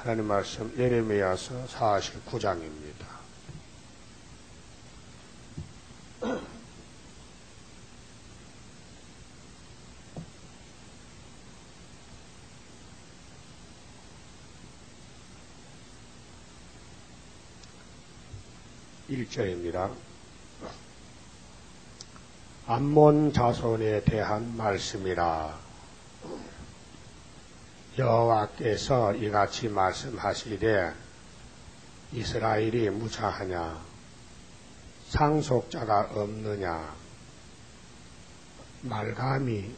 하나님 말씀 예레미야서 49장입니다. (1절입니다) 암몬 자손에 대한 말씀이라. 여호와께서 이같이 말씀하시되 이스라엘이 무자하냐, 상속자가 없느냐, 말감이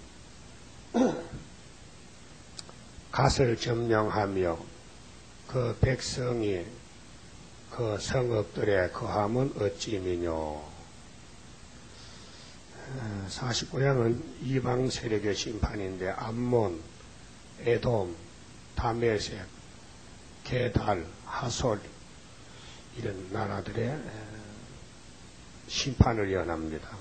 갓을 점령하며 그 백성이 그 성읍들의 거함은 어찌미뇨. 49장은 이방 세력의 심판인데 암몬, 에돔, 다메섹, 게달, 하솔 이런 나라들의 심판을 예언합니다.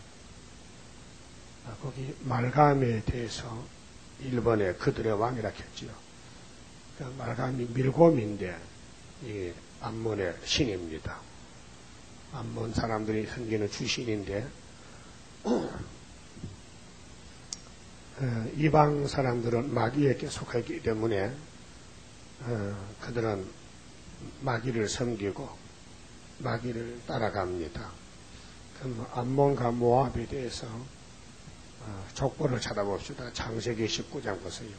거기 말감에 대해서 일본의 그들의 왕이라 했지요. 그 말감이 밀곰인데 이 암몬의 신입니다. 암몬 사람들이 섬기는 주신인데 이방 사람들은 마귀에게 속하기 때문에 그들은 마귀를 섬기고 마귀를 따라갑니다. 그럼 암몬과 모압에 대해서 족보를 찾아봅시다. 창세기 19장 보세요.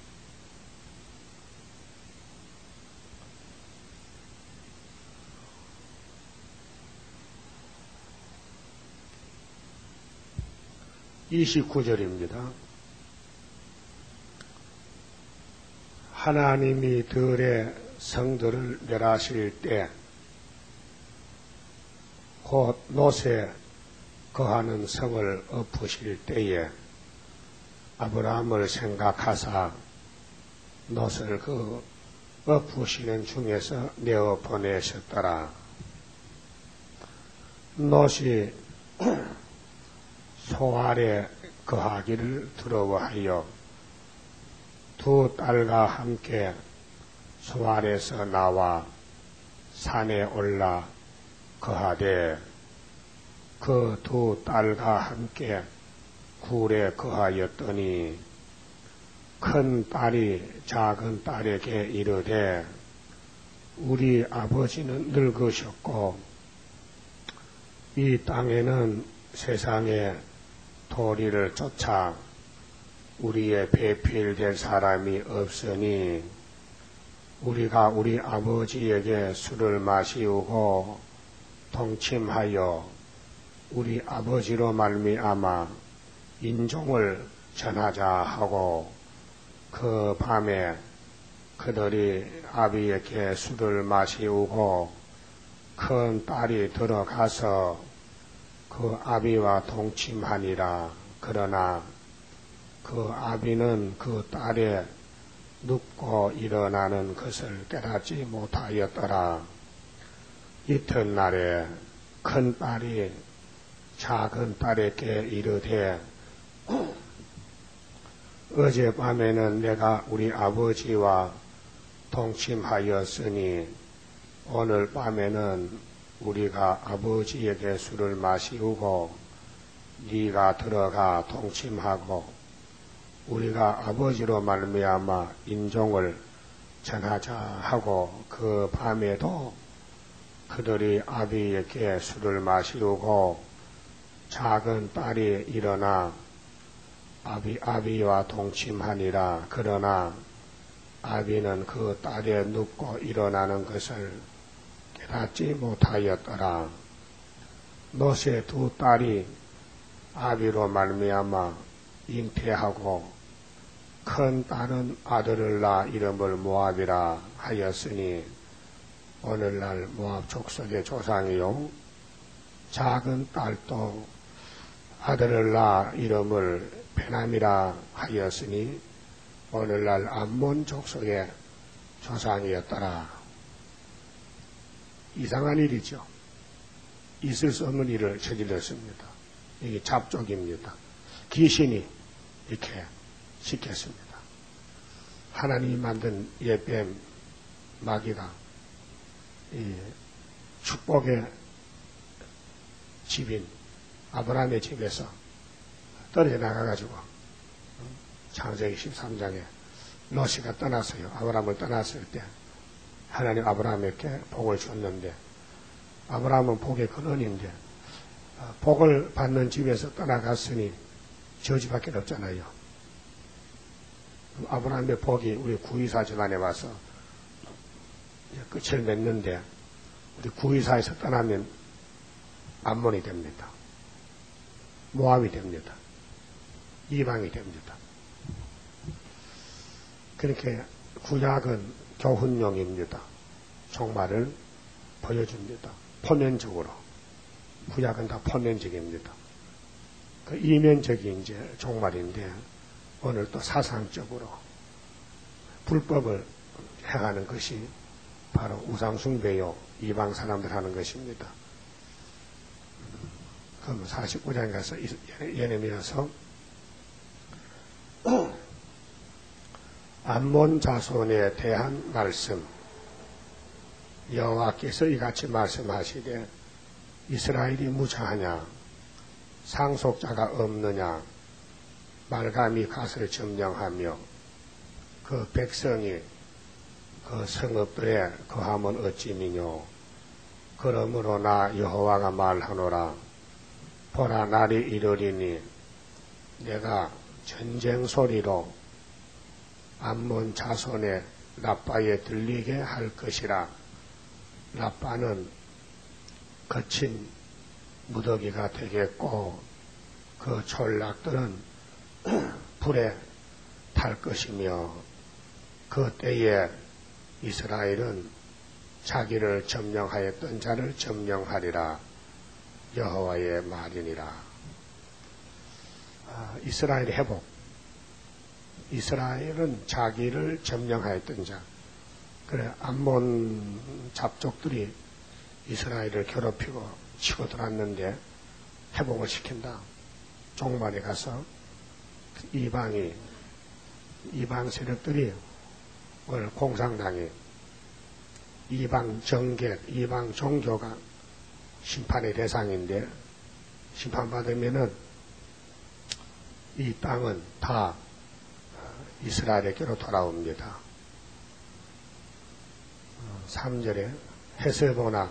(29절입니다) 하나님이 들의 성들을 멸하실 때 곧 롯에 거하는 성을 엎으실 때에 아브라함을 생각하사 롯을 그 엎으시는 중에서 내어 보내셨더라. 롯이 소알에 거하기를 두려워하여 두 딸과 함께 소알에서 나와 산에 올라 거하되 그 두 딸과 함께 굴에 거하였더니 큰 딸이 작은 딸에게 이르되 우리 아버지는 늙으셨고 이 땅에는 세상에 도리를 쫓아 우리의 배필될 사람이 없으니 우리가 우리 아버지에게 술을 마시우고 동침하여 우리 아버지로 말미암아 인종을 전하자 하고 그 밤에 그들이 아비에게 술을 마시우고 큰 딸이 들어가서 그 아비와 동침하니라. 그러나 그 아비는 그 딸의 눕고 일어나는 것을 깨닫지 못하였더라. 이튿날에 큰 딸이 작은 딸에게 이르되 어젯밤에는 내가 우리 아버지와 동침하였으니 오늘 밤에는 우리가 아버지에게 술을 마시우고 네가 들어가 동침하고 우리가 아버지로 말미암아 인종을 전하자 하고 그 밤에도 그들이 아비에게 술을 마시우고 작은 딸이 일어나 아비와 동침하니라. 그러나 아비는 그 딸에 눕고 일어나는 것을 깨닫지 못하였더라. 롯의 두 딸이 아비로 말미암아 잉태하고 큰 딸은 아들을 낳아 이름을 모압이라 하였으니 오늘날 모압 족속의 조상이요 작은 딸도 아들을 낳아 이름을 베남이라 하였으니 오늘날 암몬 족속의 조상이었더라. 이상한 일이죠. 있을 수 없는 일을 저질렀습니다. 이게 잡족입니다. 귀신이 이렇게 시켰습니다. 하나님이 만든 예뱀 마귀가 이 축복의 집인 아브라함의 집에서 떨어져 나가가지고 창세기 13장에 롯이가 떠났어요. 아브라함을 떠났을 때 하나님 아브라함에게 복을 줬는데 아브라함은 복의 근원인데 복을 받는 집에서 떠나갔으니 저지밖에 없잖아요. 아브라함의 복이 우리 구이사 집안에 와서 끝을 맺는데 우리 구이사에서 떠나면 암몬이 됩니다. 모압이 됩니다. 이방이 됩니다. 그렇게 구약은 교훈용입니다. 종말을 보여줍니다. 포면적으로. 구약은 다 포면적입니다. 그 이면적인 이제 종말인데 오늘 또 사상적으로 불법을 행하는 것이 바로 우상숭배요 이방 사람들 하는 것입니다. 그럼 49장에 가서 예레미야서 암몬 자손에 대한 말씀 여호와께서 이같이 말씀하시되 이스라엘이 무자하냐 상속자가 없느냐 말감이 갓을 점령하며 그 백성이 그 성읍들에 거하면 어찌미뇨 그러므로 나 여호와가 말하노라 보라 날이 이르리니 내가 전쟁 소리로 암몬 자손의 라빠에 들리게 할 것이라. 라빠는 거친 무더기가 되겠고 그 졸락들은 불에 탈 것이며 그 때에 이스라엘은 자기를 점령하였던 자를 점령하리라. 여호와의 말이니라. 이스라엘의 회복. 이스라엘은 자기를 점령하였던 자. 그래 암몬 잡족들이 이스라엘을 괴롭히고 치고 들어왔는데 회복을 시킨다. 종말에 가서 이방 세력들이 오늘 공산당이 이방 정계, 이방 종교가 심판의 대상인데 심판받으면은 이 땅은 다 이스라엘에게로 돌아옵니다. 3절에 헤세보나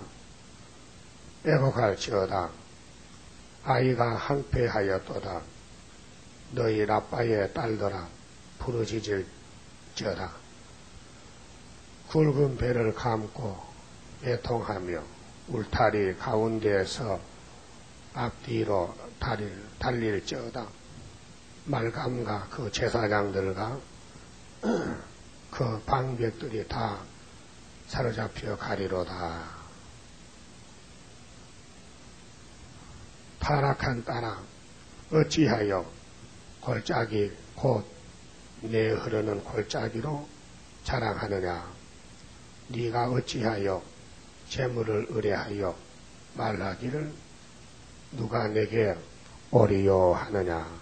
애곡할지어다 아이가 항폐하였도다 너희 라빠의 딸들아 부르짖을지어다 굵은 배를 감고 애통하며 울타리 가운데에서 앞뒤로 달릴지어다 말감과 그 제사장들과 그 방백들이 다 사로잡혀 가리로다. 타락한 딸아 어찌하여 골짜기 곧 내 흐르는 골짜기로 자랑하느냐 네가 어찌하여 재물을 의뢰하여 말하기를 누가 내게 오리요 하느냐.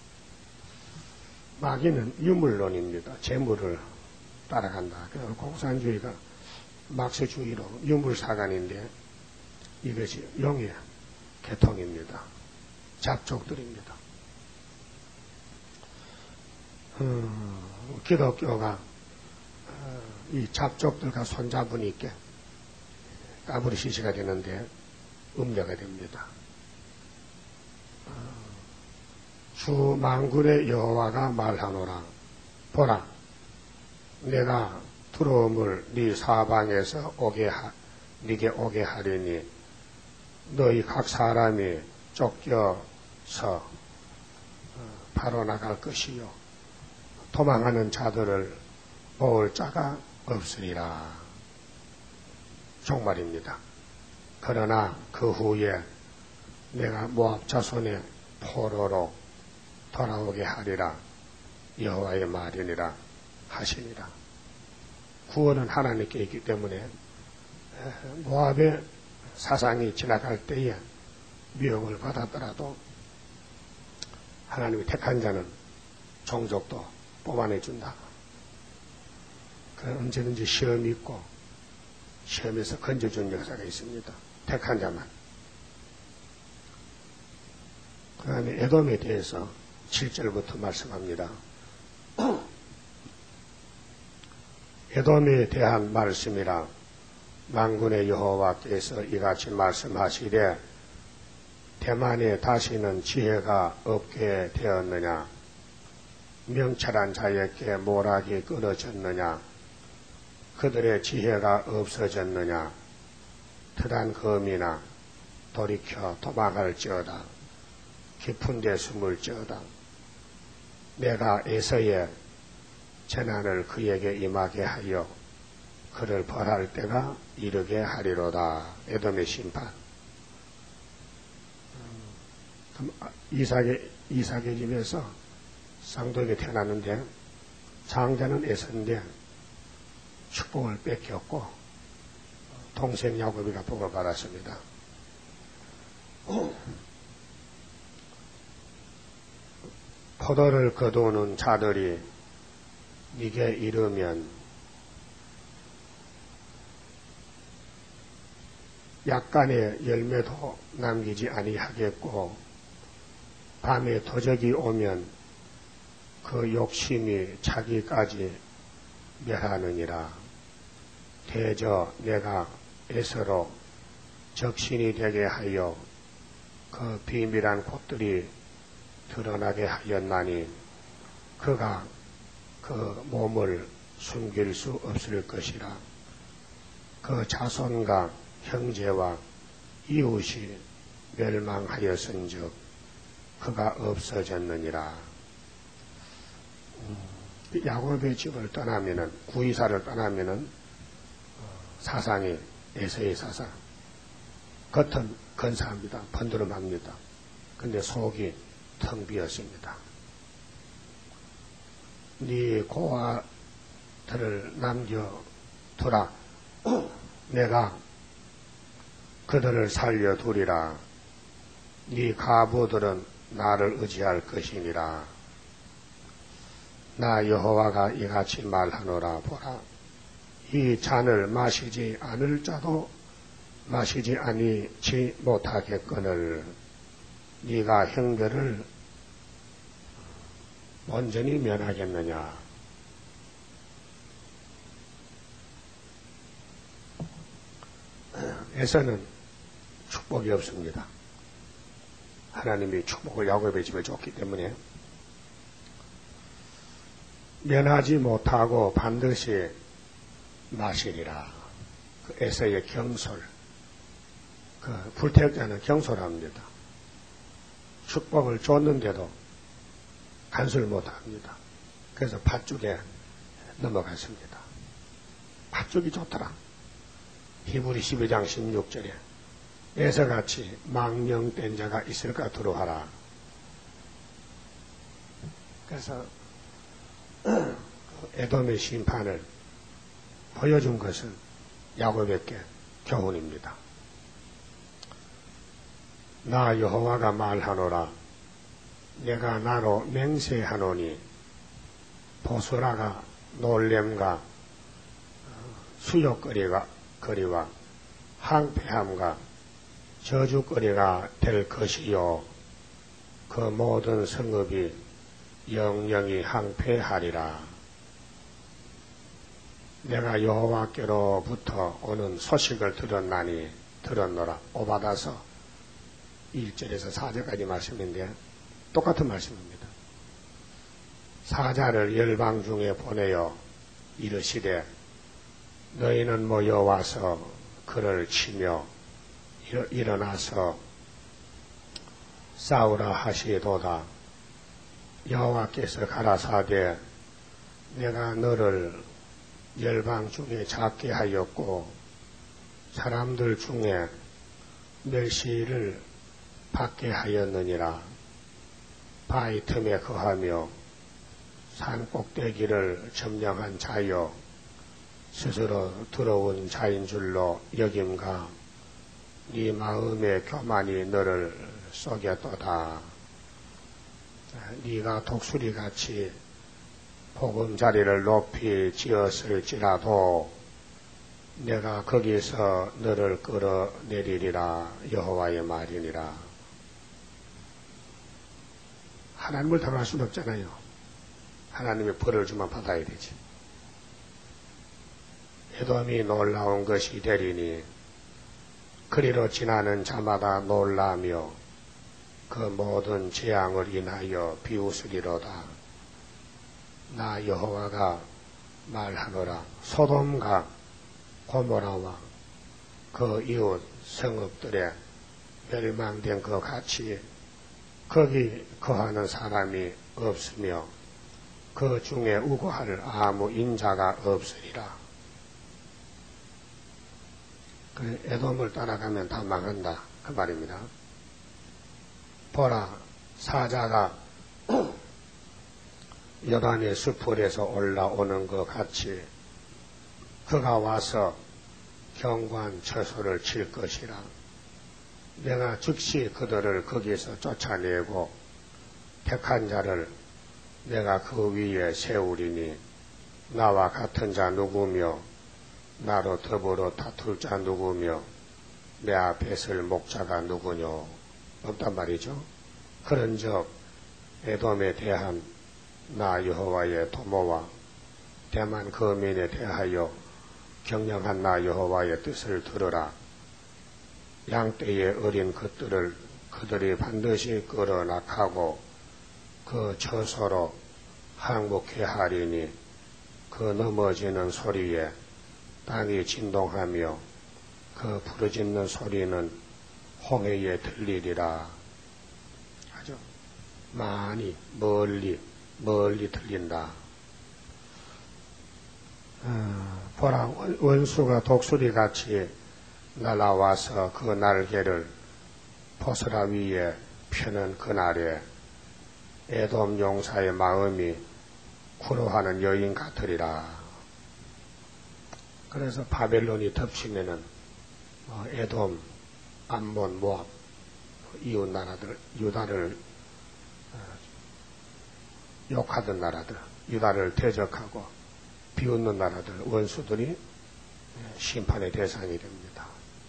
마귀는 유물론입니다. 재물을 따라간다. 그래서 공산주의가 막스주의로 유물사관인데 이것이 용의 계통입니다. 잡족들입니다. 기독교가 이 잡족들과 손잡으니 있게 까불이 시시가 되는데 음녀가 됩니다. 주 만군의 여호와가 말하노라 보라 내가 두려움을 네 사방에서 네게 오게 하리니 너희 각 사람이 쫓겨서 바로 나갈 것이요 도망하는 자들을 모을 자가 없으리라. 종말입니다. 그러나 그 후에 내가 모압 자손의 포로로 돌아오게 하리라. 여호와의 말이니라 하시니라. 구원은 하나님께 있기 때문에 모압의 사상이 지나갈 때에 미혹을 받았더라도 하나님이 택한 자는 종족도 뽑아내준다. 언제든지 시험이 있고 시험에서 건져준 역사가 있습니다. 택한 자만. 그 다음에 에돔에 대해서 7절부터 말씀합니다. 에돔에 대한 말씀이라 만군의 여호와께서 이같이 말씀하시되 대만에 다시는 지혜가 없게 되었느냐? 명철한 자에게 모락이 끊어졌느냐? 그들의 지혜가 없어졌느냐? 트단 검이나 돌이켜 도망할지어다. 깊은 데 숨을지어다. 내가 에서의 재난을 그에게 임하게 하여 그를 벌할 때가 이르게 하리로다. 에돔의 심판. 이삭의 집에서 쌍둥이가 태어났는데 장자는 에서인데 축복을 뺏겼고 동생 야곱이가 복을 받았습니다. 포도를 거두는 자들이 네게 이르면 약간의 열매도 남기지 아니하겠고 밤에 도적이 오면 그 욕심이 자기까지 멸하느니라. 대저 내가 에서로 적신이 되게 하여 그 비밀한 곳들이 드러나게 하였나니 그가 그 몸을 숨길 수 없을 것이라. 그 자손과 형제와 이웃이 멸망하였은즉 그가 없어졌느니라. 야곱의 집을 떠나면은 구이사를 떠나면은 사상이 에서의 사상. 겉은 근사합니다. 번드름합니다. 근데 속이 텅 비었습니다. 네 고아들을 남겨두라. 내가 그들을 살려두리라. 네 가부들은 나를 의지할 것이니라. 나 여호와가 이같이 말하노라. 보라, 이 잔을 마시지 않을 자도 마시지 아니지 못하겠거늘 네가 형벌을 온전히 면하겠느냐. 에서는 축복이 없습니다. 하나님이 축복을 야곱의 집에 줬기 때문에 면하지 못하고 반드시 마시리라. 그 에서의 경솔, 그 불태역자는 경솔합니다. 축복을 줬는데도 간수를 못합니다. 그래서 팥죽에 넘어갔습니다. 팥죽이 좋더라. 히브리 12장 16절에 에서같이 망령된 자가 있을까 두려워하라. 그래서 에돔의 심판을 보여준 것은 야곱에게 교훈입니다. 나 여호와가 말하노라. 내가 나로 맹세하노니 보수라가 놀램과 수욕거리와 항폐함과 저주거리가 될 것이요 그 모든 성읍이 영영이 항폐하리라. 내가 여호와께로부터 오는 소식을 들었노라. 오바다서 1절에서 4절까지 말씀인데 똑같은 말씀입니다. 사자를 열방 중에 보내어 이르시되 너희는 모여와서 그를 치며 일어나서 싸우라 하시도다. 여호와께서 가라사대 내가 너를 열방 중에 작게 하였고 사람들 중에 멸시를 받게 하였느니라. 바위 틈에 거하며 산 꼭대기를 점령한 자여 스스로 더러운 자인 줄로 여김가 네 마음의 교만이 너를 속였도다. 네가 독수리같이 보금자리를 높이 지었을지라도 내가 거기서 너를 끌어내리리라 여호와의 말이니라. 하나님을 당할 수는 없잖아요. 하나님의 벌을 주만 받아야 되지. 에돔이 놀라운 것이 되리니 그리로 지나는 자마다 놀라며 그 모든 재앙을 인하여 비웃으리로다. 나 여호와가 말하노라. 소돔과 고모라와 그 이웃 성읍들에 멸망된 것 같이 거기 거하는 사람이 없으며 그 중에 우고할 아무 인자가 없으리라. 그 에돔을 따라가면 다 망한다 그 말입니다. 보라, 사자가 여단의 수풀에서 올라오는 것 같이 그가 와서 경관 처소를 칠 것이라. 내가 즉시 그들을 거기서 쫓아내고 택한 자를 내가 그 위에 세우리니 나와 같은 자 누구며 나로 더불어 다툴 자 누구며 내 앞에 설 목자가 누구뇨. 없단 말이죠. 그런즉 에돔에 대한 나 여호와의 도모와 대만 거민에 대하여 경영한 나 여호와의 뜻을 들으라. 양떼의 어린 것들을 그들이 반드시 끌어낙하고 그 처소로 항복해 하리니 그 넘어지는 소리에 땅이 진동하며 그 부르짖는 소리는 홍해에 들리리라. 아주 많이 멀리 들린다. 보라, 원수가 독수리같이 날아와서 그 날개를 보스라 위에 펴는 그날에 에돔 용사의 마음이 구로하는 여인 같으리라. 그래서 바벨론이 덮치면은 에돔, 암몬, 모압 이웃 나라들, 유다를 욕하던 나라들, 유다를 대적하고 비웃는 나라들, 원수들이 심판의 대상이 됩니다.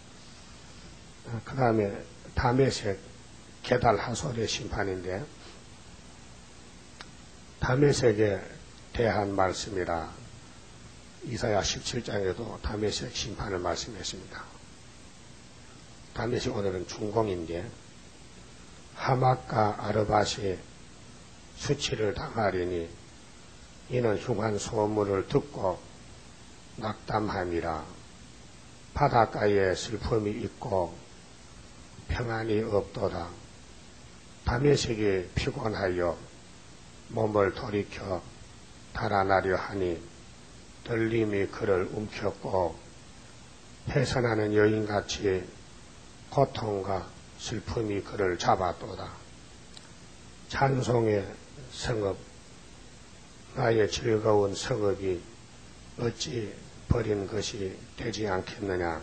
그 다음에 다메섹, 게달 하솔의 심판인데, 다메섹에 대한 말씀이라 이사야 17장에도 다메섹 심판을 말씀했습니다. 다메섹 오늘은 중공인데 하맛과 아르밧이 수치를 당하리니 이는 흉한 소문을 듣고 낙담함이라. 바닷가에 슬픔이 있고 평안이 없도다. 다메섹이 피곤하여 몸을 돌이켜 달아나려 하니 떨림이 그를 움켰고 해산하는 여인같이 고통과 슬픔이 그를 잡았도다. 찬송의 성읍, 나의 즐거운 성읍이 어찌 버린 것이 되지 않겠느냐.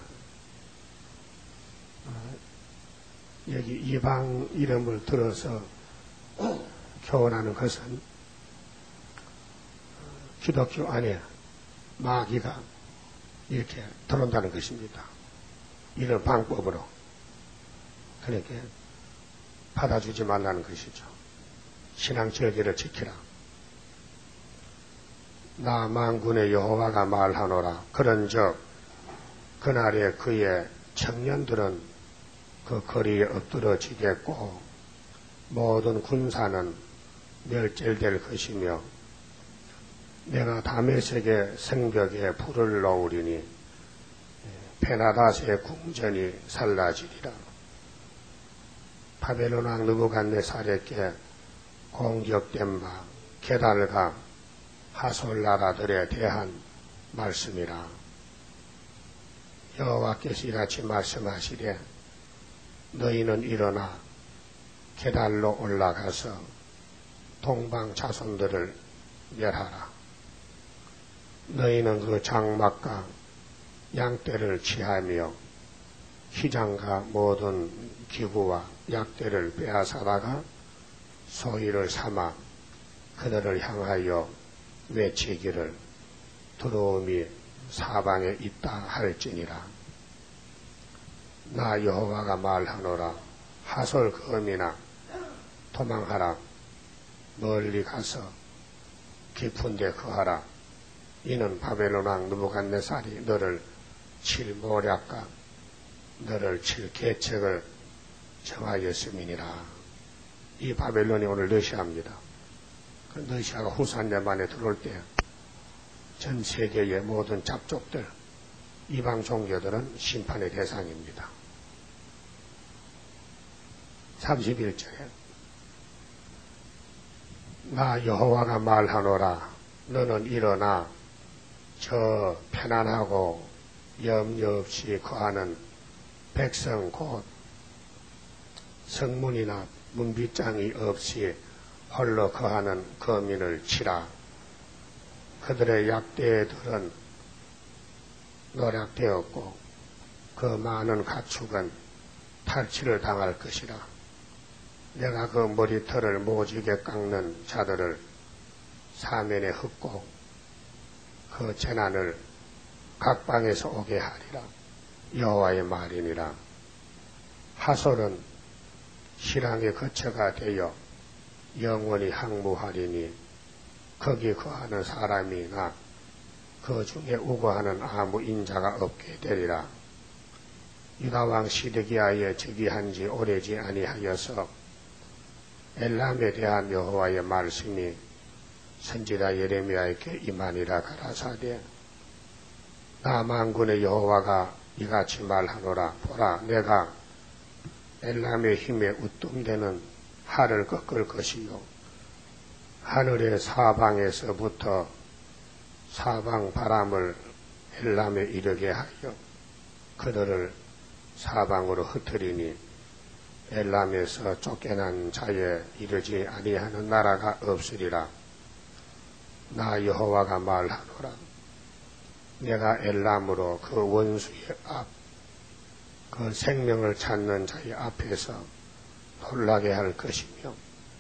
여기 이방 이름을 들어서 교훈하는 것은 기독교 안에 마귀가 이렇게 들어온다는 것입니다. 이런 방법으로. 그러니까 받아주지 말라는 것이죠. 신앙 절개를 지키라. 나 만군의 여호와가 말하노라. 그런즉 그날에 그의 청년들은 그 거리에 엎드러지겠고 모든 군사는 멸절될 것이며 내가 다메섹의 성벽에 불을 놓으리니 베나닷의 궁전이 살라지리라. 바벨론 왕 느부갓네살에게 공격된 바 게달과 하솔 나라들에 대한 말씀이라. 여호와께서 이같이 말씀하시되 너희는 일어나 게달로 올라가서 동방 자손들을 멸하라. 너희는 그 장막과 양떼를 취하며 희장과 모든 기구와 약대를 빼앗아다가 소위를 삼아 그들을 향하여 외치기를 두려움이 사방에 있다 할지니라. 나 여호와가 말하노라. 하솔 검이나 도망하라. 멀리 가서 깊은 데 거하라. 이는 바벨론 왕 느부갓네살이 너를 칠 모략과 너를 칠 계책을 정하였음이니라. 이 바벨론이 오늘 러시아입니다. 그 러시아가 후산내만에 들어올 때 전 세계의 모든 잡족들, 이방 종교들은 심판의 대상입니다. 31절에 나 여호와가 말하노라. 너는 일어나 저 편안하고 염려 없이 거하는 백성 곧 성문이나 문빗장이 없이 홀로 거하는 거민을 치라. 그들의 약대들은 노략되었고 그 많은 가축은 탈취를 당할 것이라. 내가 그 머리털을 모지게 깎는 자들을 사면에 흩고 그 재난을 각 방에서 오게 하리라. 여호와의 말이니라. 하솔은 실랑의 거처가 되어 영원히 항무하리니 거기 거하는 사람이나 그 중에 우거하는 아무 인자가 없게 되리라. 유다왕 시드기야의 즉위한 지 오래지 아니하여서 엘람에 대한 여호와의 말씀이 선지자 예레미야에게 임하니라. 가라사대 나 만군의 여호와가 이같이 말하노라. 보라, 내가 엘람의 힘에 우뚱대는 하를 꺾을 것이요 하늘의 사방에서부터 사방 바람을 엘람에 이르게 하여 그들을 사방으로 흩으리니 엘람에서 쫓겨난 자에 이르지 아니하는 나라가 없으리라. 나 여호와가 말하노라. 내가 엘람으로 그 원수의 앞, 그 생명을 찾는 자의 앞에서 놀라게 할 것이며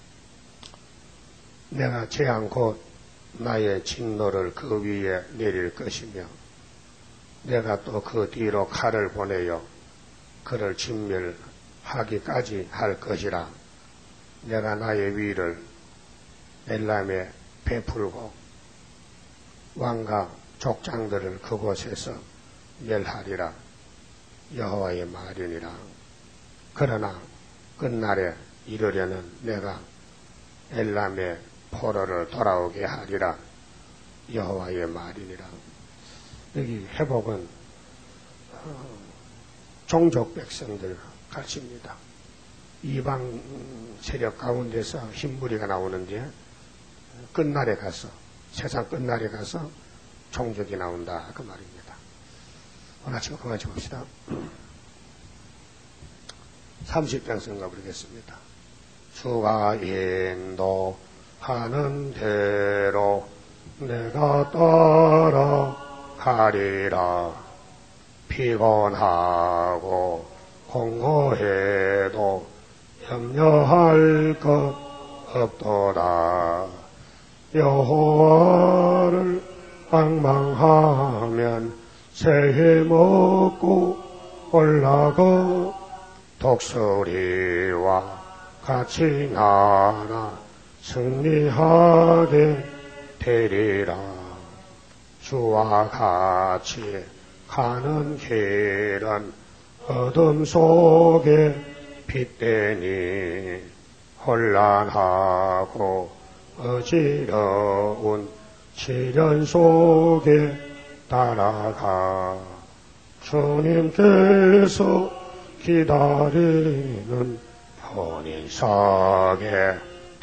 내가 재앙 곧 나의 진노를 그 위에 내릴 것이며 내가 또 그 뒤로 칼을 보내어 그를 진멸하기까지 할 것이라. 내가 나의 위를 엘람에 베풀고 왕과 족장들을 그곳에서 멸하리라. 여호와의 말이니라. 그러나 끝날에 이르려는 내가 엘람의 포로를 돌아오게 하리라. 여호와의 말이니라. 여기 회복은 종족 백성들 가르칩니다. 이방 세력 가운데서 흰무리가 나오는데 끝날에 가서 세상 끝날에 가서 종족이 나온다 그 말입니다. 오늘 아침 그만 봅시다. 30장 성가 부르겠습니다. 주가 인도하는 대로 내가 따라가리라. 피곤하고 공허해도 염려할 것 없도다. 여호와를 방망하면 새해 먹고 올라가 독수리와 같이 나라 승리하게 되리라. 주와 같이 가는 길은 어둠 속에 빛되니 혼란하고 어지러운 시련 속에 따라가 주님께서 기다리는 혼인석에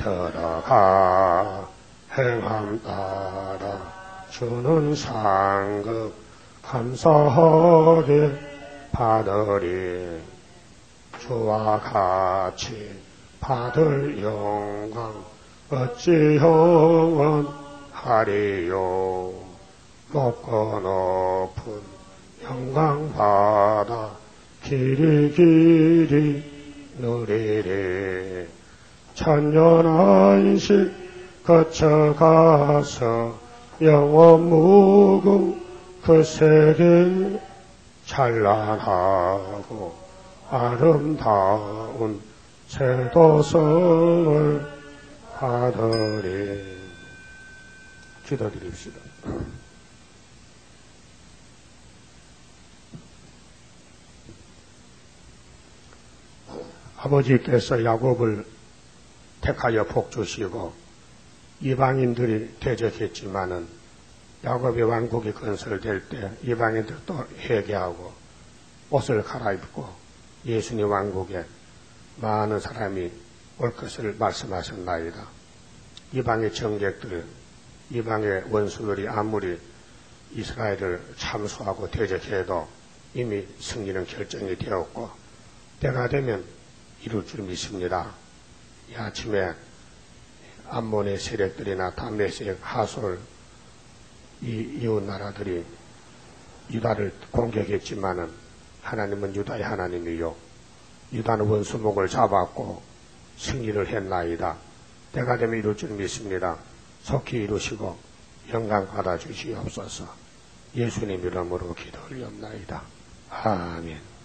들어가 행함 따라 주는 상급 감사하게 받으리. 주와 같이 받을 영광 어찌 영원하리요. 높고 높은 영광 받아 길이 누리리. 천년 안식 거쳐가서 영원 무궁 그 세계 찬란하고 아름다운 제도성을 받으리. 기도드립시다. 아버지께서 야곱을 택하여 복주시고 이방인들이 대적했지만은 야곱의 왕국이 건설될 때 이방인들도 회개하고 옷을 갈아입고 예수님 왕국에 많은 사람이 올 것을 말씀하셨나이다. 이방의 정객들, 이방의 원수들이 아무리 이스라엘을 참수하고 대적해도 이미 승리는 결정이 되었고 때가 되면 이룰 줄 믿습니다. 이 아침에 암몬의 세력들이나 다메섹, 하솔 이 이웃 나라들이 유다를 공격했지만은 하나님은 유다의 하나님이요 유다는 원수목을 잡았고 승리를 했나이다. 때가 되면 이룰 줄 믿습니다. 속히 이루시고 영광 받아 주시옵소서. 예수님 이름으로 기도 올리옵나이다. 아멘.